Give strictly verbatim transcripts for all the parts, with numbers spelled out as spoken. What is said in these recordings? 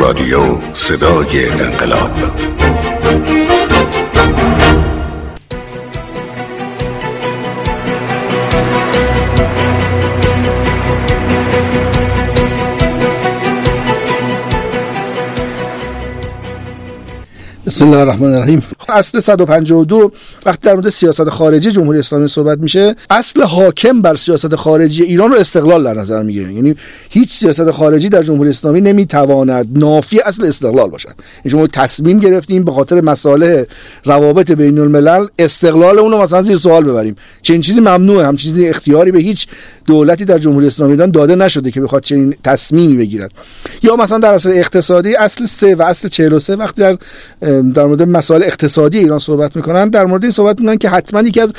رادیو صدای انقلاب. بسم الله الرحمن الرحیم. اصل صد و پنجاه و دو وقتی در مورد سیاست خارجی جمهوری اسلامی صحبت میشه، اصل حاکم بر سیاست خارجی ایران رو استقلال در نظر میگیره. یعنی هیچ سیاست خارجی در جمهوری اسلامی نمیتواند نافی اصل استقلال باشد. یعنی ما تصمیم گرفتیم به خاطر مصالح روابط بین الملل استقلال اون رو مثلا زیر سوال ببریم. چنین چیزی ممنوعه، هم چیزی اختیاری به هیچ دولتی در جمهوری اسلامی ایران داده نشده که بخواد چنین تصمیمی بگیرد. یا مثلا در اصل اقتصادی اصل سه و اصل چهل و سه وقتی در در مورد مسائل اقتصادی ایران صحبت میکنن، در مورد این صحبت میکنن که حتما یکی از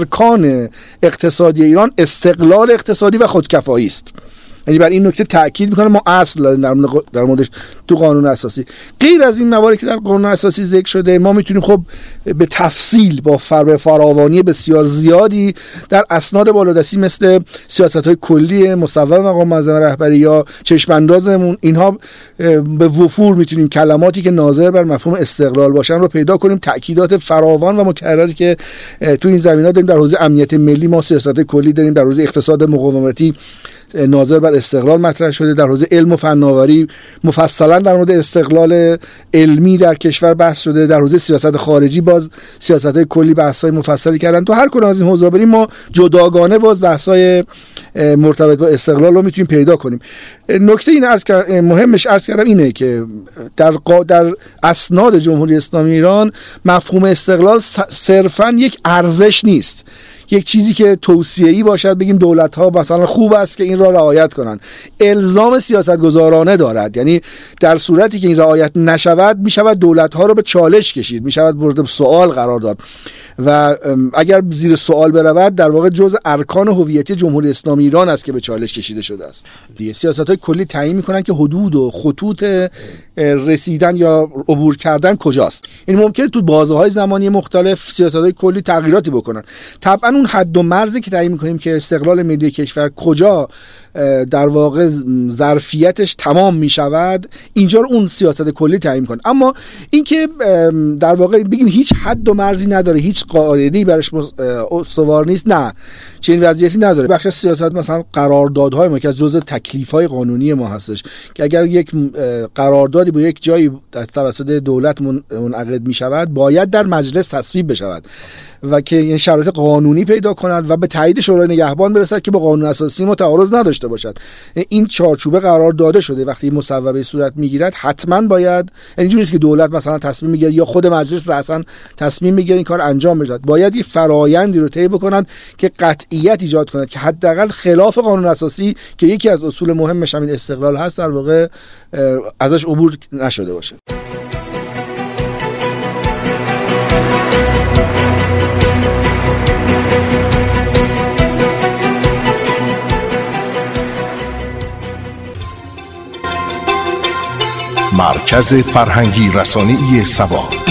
ارکان اقتصادی ایران استقلال اقتصادی و خودکفایی است. یعنی بر این نکته تاکید میکنه ما اصل داریم در مورد در موردش تو قانون اساسی. غیر از این مواردی که در قانون اساسی ذکر شده، ما میتونیم خب به تفصیل با فر فراوانی بسیار زیادی در اسناد بالادستی مثل سیاست‌های کلی مصوب مقام معظم رهبری یا چشم اندازمون، اینها به وفور میتونیم کلماتی که ناظر بر مفهوم استقلال باشن رو پیدا کنیم. تاکیدات فراوان و مکرری که تو این زمینه‌ها داریم. در حوزه امنیت ملی ما سیاست‌های کلی داریم، در حوزه اقتصاد مقاومتی ناظر بر استقلال مطرح شده، در حوزه علم و فناوری مفصلا در مورد استقلال علمی در کشور بحث شده، در حوزه سیاست خارجی باز سیاست‌های کلی بحث‌های مفصلی کردن. تو هر کدوم از این حوزه بریم ما جداگانه باز بحث‌های مرتبط با استقلال رو میتونیم پیدا کنیم. نکته این عرض کردم، مهمش عرض کردم اینه که در در اسناد جمهوری اسلامی ایران مفهوم استقلال صرفاً یک ارزش نیست، یک چیزی که توصیه‌ای باشد بگیم دولت‌ها مثلا خوب است که این را رعایت کنند. الزام سیاستگزارانه دارد. یعنی در صورتی که این رعایت نشود میشود دولت‌ها رو به چالش کشید، میشود مورد سوال قرار داد و اگر زیر سوال برود در واقع جزء ارکان هویتی جمهوری اسلامی ایران است که به چالش کشیده شده است. دیگه سیاست‌های کلی تعیین می‌کنن که حدود و خطوط رسیدن یا عبور کردن کجاست. این ممکنه تو بازه‌های زمانی مختلف سیاست‌های کلی تغییراتی بکنن. طبعاً اون حد و مرزی که تعیین می‌کنیم که استقلال ملی کشور کجا در واقع ظرفیتش تمام میشود، اینجا رو اون سیاست کلی تعیین کنه. اما اینکه در واقع بگیم هیچ حد و مرزی نداره، هیچ قاعده‌ای براش استوار نیست، نه، چنین وضعیتی نداره. بخش سیاست مثلا قراردادهای ما که از جزء تکلیف‌های قانونی ما هستش که اگر یک قراردادی با یک جایی توسط دولت منعقد میشود باید در مجلس تصویب بشود و که این شرایط قانونی پیدا کند و به تایید شورای نگهبان برسد که با قانون اساسی ما تعارض نداشته باشد. این چارچوبه قرار داده شده. وقتی مصوبه صورت میگیرد حتما باید، اینجوری نیست که دولت مثلا تصمیم میگیره یا خود مجلس اصلا تصمیم میگیره این کار انجام بشه. باید یه فرآیندی رو طی بکنند که قطعیت ایجاد کند که حداقل خلاف قانون اساسی که یکی از اصول مهمش همین استقلال هست در واقع ازش عبور نشده باشه. مرکز فرهنگی رسانه‌ای سبا.